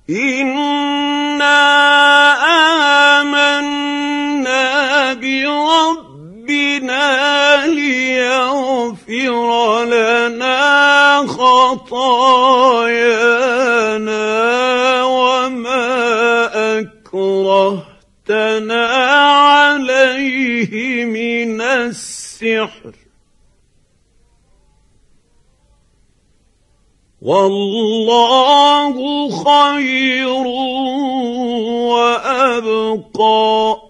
إنا آمنا بربنا ليغفر لنا خطايانا وما أكرهتنا عليه من السحر والله خير وأبقى.